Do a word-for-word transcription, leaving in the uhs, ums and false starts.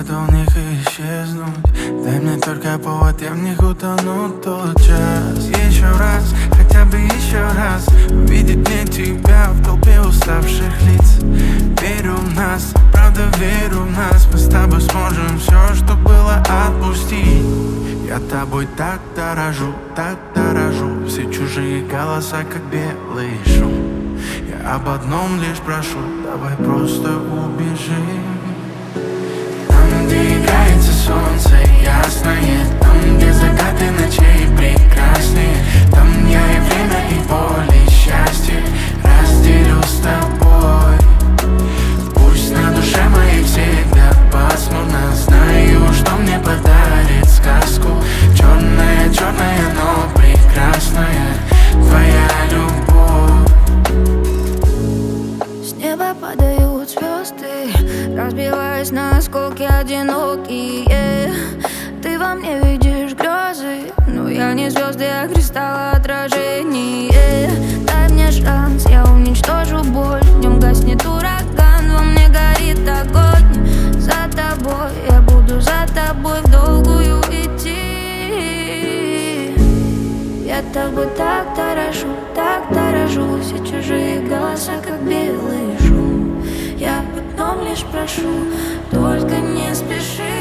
готов в них исчезнуть. Дай мне только повод, я в них утону тот час. Еще раз, хотя бы еще раз увидеть мне тебя в толпе уставших лиц. Верю в нас, правда верю в нас. Мы с тобой сможем все, что было, отпустить. Я тобой так дорожу, так дорожу. Все чужие голоса, как белый шум. Я об одном лишь прошу, давай просто убежим. Там, где играется солнце ясное, там, где закаты ночей прекрасные, там я и время, и боль, и счастье разделю с тобой. Пусть на душе моей всегда пасмурно, знаю, что мне подарит сказку. Черная, черная, но прекрасная твоя любовь. С неба падают звезды, разбиваясь на осколки одинокие. Ты во мне видишь грезы, но я не звезды, а кристалл отражение. Дай мне шанс, я уничтожу боль. В нем гаснет ураган, во мне горит огонь. За тобой, я буду за тобой в долгую идти. Я тобой так дорожу, так дорожу. Все чужие голоса, как белый шум. Я об одном лишь прошу, только не спеши.